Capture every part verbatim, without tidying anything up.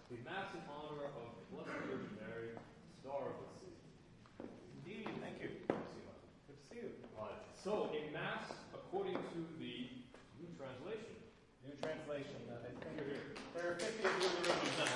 the Mass in honor of the Blessed Virgin Mary, Star of the Sea. Indeed, thank you. Good to see you. Good to see you. Uh, so, a Mass according to the New Translation. New translation. Uh, I think Here, here. there are fifty of you in the room now.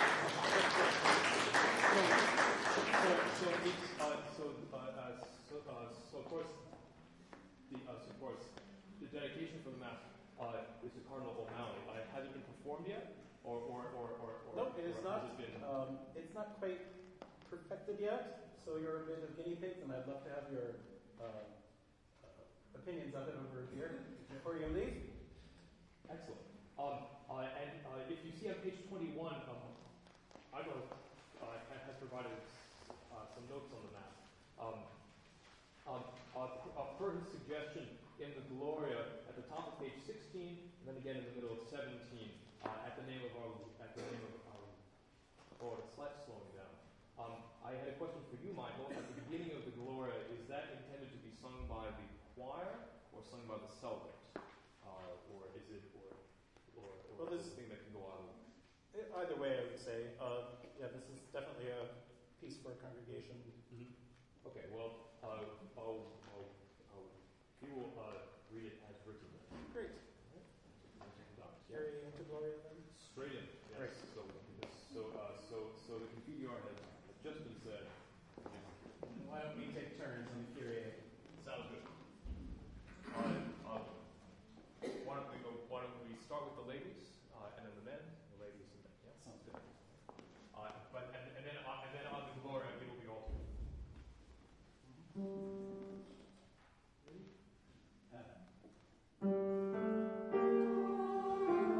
So, so, it's, uh, so, uh, uh, so, uh, so, of course, the, uh, so of course, the dedication for the Mass uh, is to Cardinal O'Malley. Uh, has it been performed yet, or, or, or, or, or Nope, it is or not. Has it been... Um, it's not quite perfected yet, so you're a bit of guinea pigs, and I'd love to have your uh, uh, opinions of it over here before you leave. Excellent. Um, uh, and uh, if you see on page twenty-one, um, I know uh, has provided uh, some notes on the map. Um, um, uh, uh, per his suggestion in the Gloria at the top of page sixteen, and then again in the middle of seventeen, uh, at the name of our at the name of our Lord. It's slightly slowing down. Um, I had a question for you, Michael. At the beginning of the Gloria, is that intended to be sung by the choir or sung by the celebrant? Uh, or is it, or, or, or well, is this it a thing that can go on? Either way, I would say, uh, yeah, this is definitely a piece for a congregation. Mm-hmm. Okay, well, uh, I'll, I'll, I'll, we will uh, read it as written. Great. Carry into Gloria then? Straight in, yes. Great. So, so, uh, so, so the Confiteor has just been said. Why don't we take turns on the Kyrie? Sounds good. Uh, uh, why don't we go? Why don't we start with the ladies uh, and then the men? The ladies and then yeah. Sounds good. Uh, but and, and then uh, and then on the Gloria it will be all.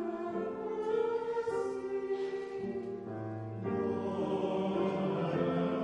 Uh.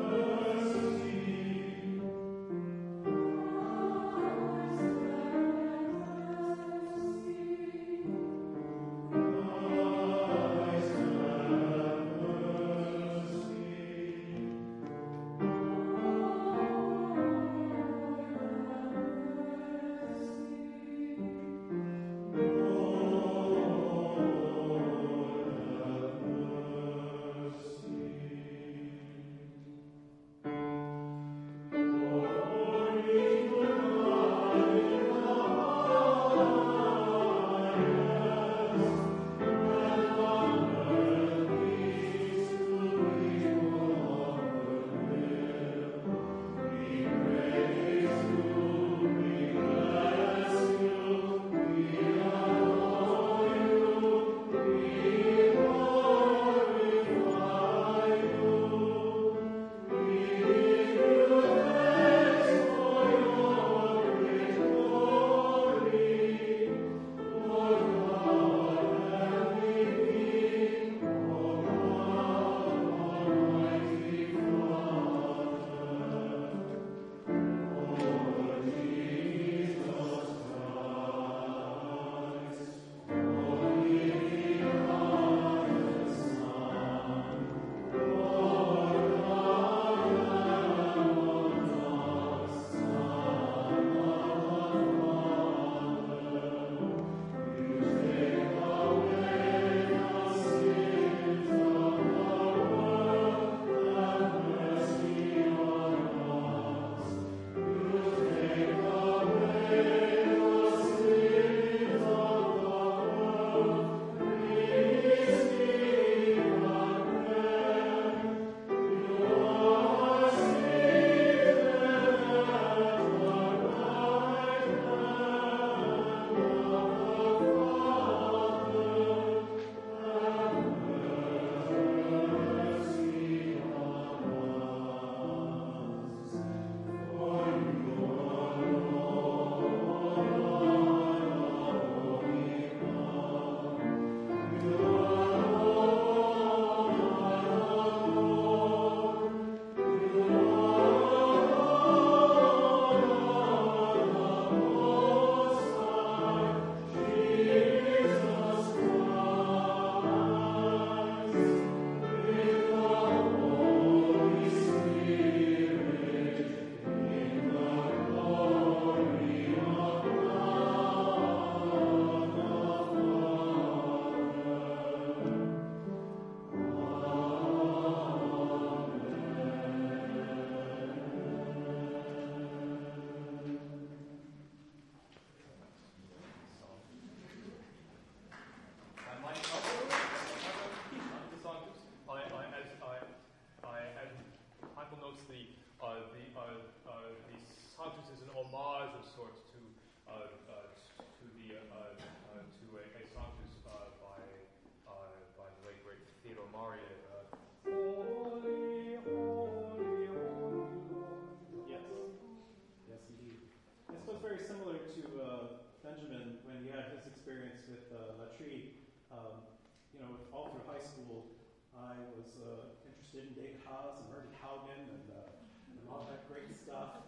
uh, the uh, uh, the Sanctus is an homage of sorts to uh, uh, to the uh, uh, to a, a Sanctus uh, by uh, by the late great Theodore Maria. Uh, holy, holy, holy Lord. Yes. Yes, indeed. I suppose very similar to uh, Benjamin when he had his experience with uh, Latry. Um, you know, all through high school, I was uh, interested in David Haas and Murray Haugen and, uh, and all that great stuff.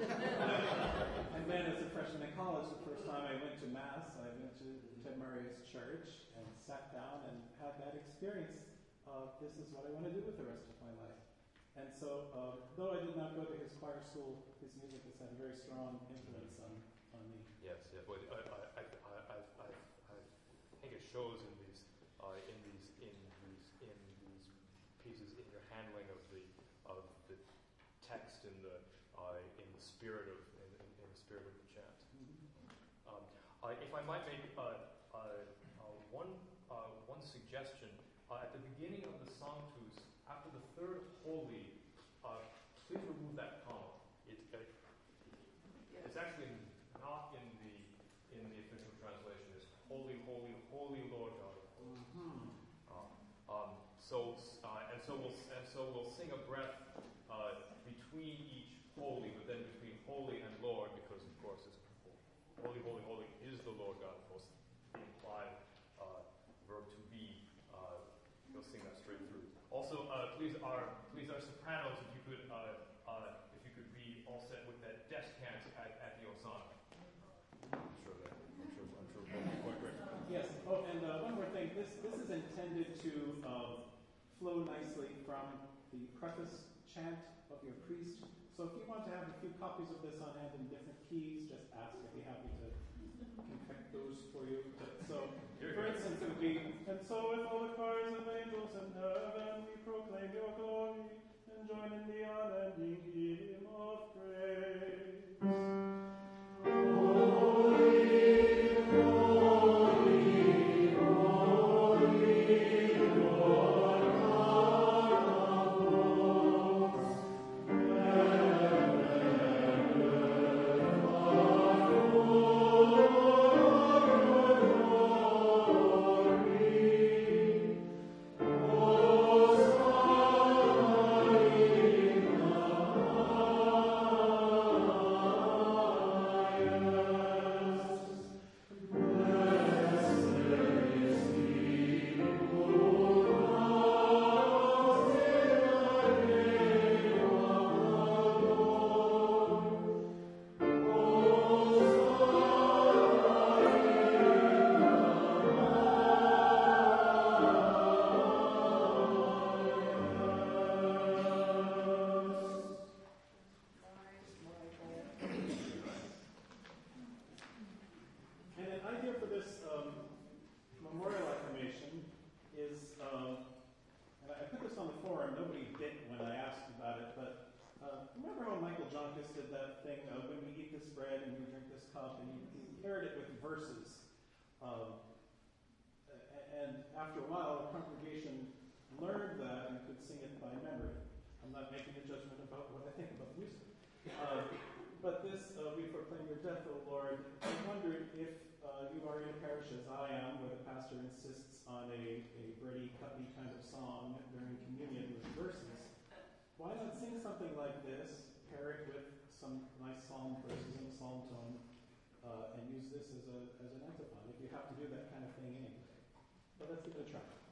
And then as a freshman in college, the first time I went to Mass, I went to Ted Murray's church and sat down and had that experience of this is what I want to do with the rest of my life. And so, uh, though I did not go to his choir school, his music has had a very strong influence on, on me. Yes, yeah, but I, I, I, I, I, I think it shows in these, uh, in these, in these, in these pieces, in your handling of the, of the text, in the, uh, in the spirit of, in, in, in the spirit of the chant. Mm-hmm. um, uh, if I might make uh, uh, uh, one, uh, one suggestion, uh, at the beginning of the Sanctus, after the third holy, uh, please remove that comma. It, uh, it's actually not in the in the official translation. It's holy, holy, holy Lord God of hosts. Mm-hmm. Uh, um, so uh, and so we'll and so we'll sing a breath uh, between each holy, but then between holy and Lord, because of course it's holy, holy, holy is the Lord God of hosts. The implied uh, verb to be. Uh, you'll sing that straight through. Also, uh, please, our please, our sopranos, if you could, uh, uh, if you could be all set with that descant at, at the Osana. I'm sure that I'm sure I'm sure both are quite great. Yes. Oh, and uh, one more thing. This this is intended to um, flow nicely from the preface chant of your priest. So if you want to have a few copies of this on hand in different keys, just ask. I'd be happy to confect those for you. But so, for instance, it would be, and so with all the choirs of angels in heaven, we proclaim your glory and join in the unending hymn of praise. Holy, holy, holy, Lord God of hosts, uh, and use this as, a, as an antiphon if you have to do that kind of thing anyway. But let's give it a try.